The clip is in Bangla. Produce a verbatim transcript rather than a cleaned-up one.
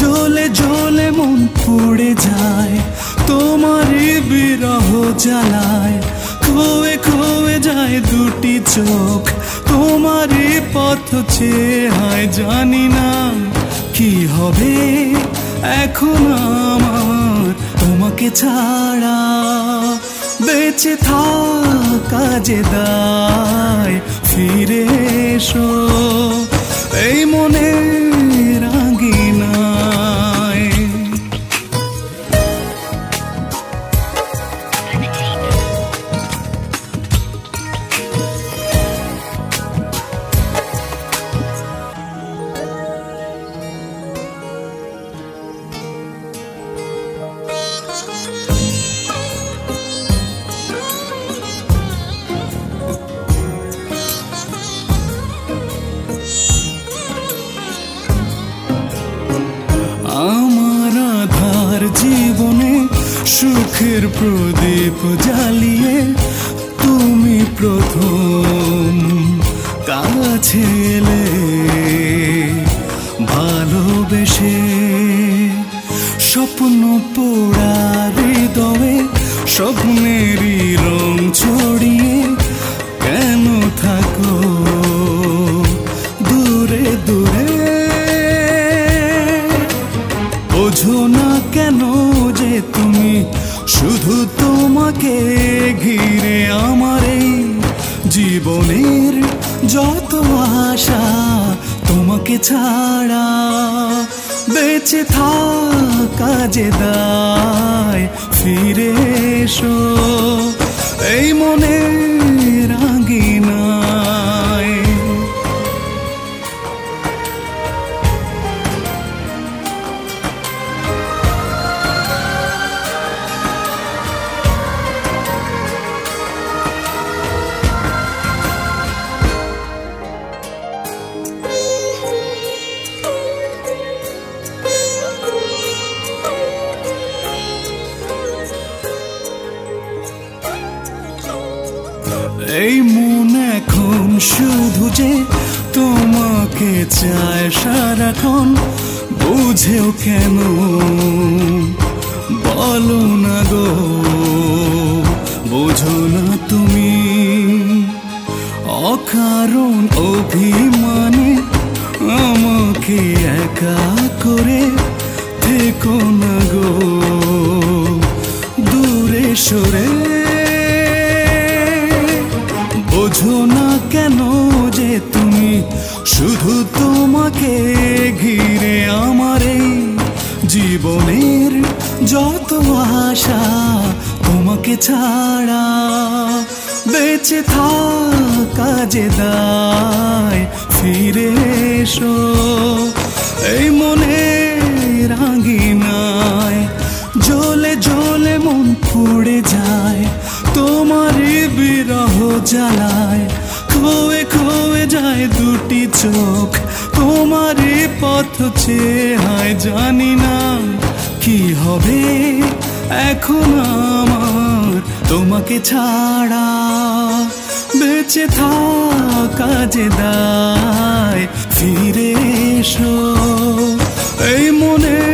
জ্বলে জ্বলে মন পুড়ে যায় তোমারই বিরহ জ্বালায়, খোয়ে খোয়ে যায় দুটি চোখ তোমারই পথ চেয়ে হায়। জানি না কি হবে এখন আমার তোমাকে ছাড়া, বেঁচে থাকা যে দায়, ফিরে এসো এই মনে রাঙিনায়। আমার আধার জীবনে সুখের প্রদীপ জ্বালিয়ে তুমি প্রথম কাছে এলে, ভালোবেসে স্বপ্ন পোড়া হৃদয়ে স্বপ্নেরই রং ছড়িয়ে কেন থাকো দূরে দূরে। বোঝো না কেন যে তুমি শুধু তোমাকে ঘিরে আমার এই জীবনের যত আশা, তোমাকে ছাড়া বেঁচে থাকা যে দায়, ফিরে এসো এই মনে রাঙিনায়। এই মন এখন শুধু যে তোমাকে চায় সারাক্ষণ, বুঝেও কেন বলো না গো, বোঝো না তুমি অকারণ অভিমানে আমাকে একা করে থেকো না গো দূরে সরে। বোঝো না কেন যে তুমি শুধু তোমাকে ঘিরে আমার এই জীবনের যত আশা, তোমাকে ছাড়া বেঁচে থাকা যে দায়, ফিরে এসো এই মনে রাঙিনায়। জ্বলে জ্বলে মন পুড়ে যায় তোমারই বিরহ জ্বালায়, খোয়ে খোয়ে যায় দুটি চোখ তোমারই পথ চেয়ে হায়। জানি না কি হবে এখন আমার তোমাকে ছাড়া, বেঁচে থাকা যে দায়, ফিরে এসো এই মনে